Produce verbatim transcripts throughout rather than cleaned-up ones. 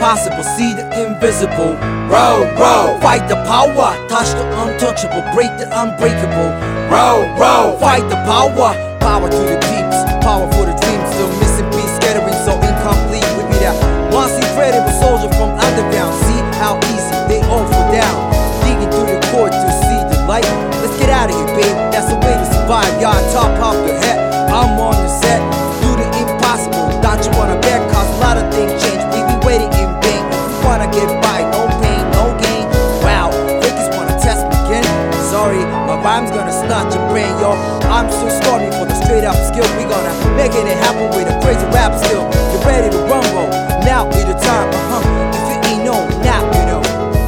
impossible, see the invisible. Row, row, fight the power, touch the untouchable, break the unbreakable. Row, row, fight the power, power to the peeps, power for the dreams. Still missing piece, scattering so incomplete. We be that once incredible soldier from underground. See how easy they all fall down, digging through the core to see the light. Let's get out of here, babe, that's the way to survive. Y'all top off the head, I'm on the set. Do the impossible, don't you wanna bet? Cause a lot of things change, we be waiting in vain. We wanna get by, no pain, no gain. Wow, fakers wanna test me again. Sorry, my rhyme's gonna snatch your brain, yo. I'm so stormy for the straight up skill. We gonna make it happen with a crazy rap skill. Get ready to rumble, now be the time, uh-huh. If you ain't know, now you know.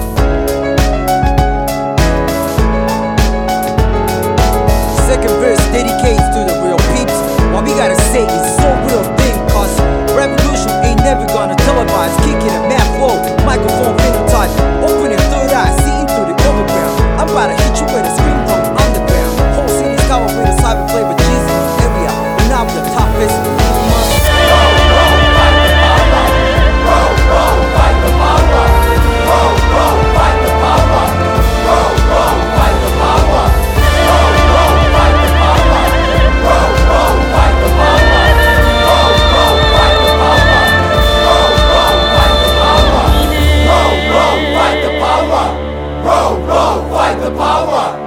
Second verse dedicates to the real peeps. What we gotta say is so real thing, cause revolution ain't never gonna televise. Kicking a mad flow, microphone phenotype. Open your third eye, seeing through the overground. I'm about to hit you with a scream from underground. Whole city's covered with a cyber flavor cheese in the area. And I'm the toughest. Fight the power!